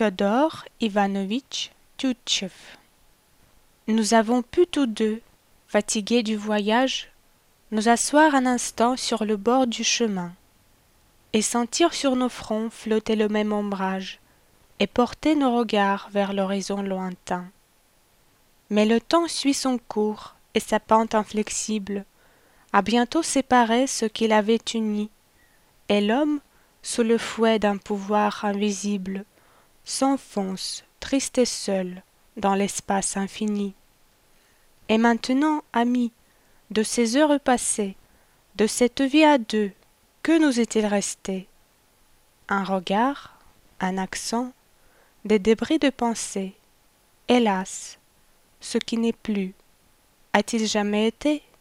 Fiodor Ivanovitch Tchouchtchev. Nous avons pu tous deux, fatigués du voyage, nous asseoir un instant sur le bord du chemin, et sentir sur nos fronts flotter le même ombrage, et porter nos regards vers l'horizon lointain. Mais le temps suit son cours et sa pente inflexible a bientôt séparé ce qui l'avait uni, et l'homme, sous le fouet d'un pouvoir invisible, s'enfonce, triste et seul, dans l'espace infini. Et maintenant, amis, de ces heures passées, de cette vie à deux, que nous est-il resté? Un regard, un accent, des débris de pensée. Hélas, ce qui n'est plus, a-t-il jamais été?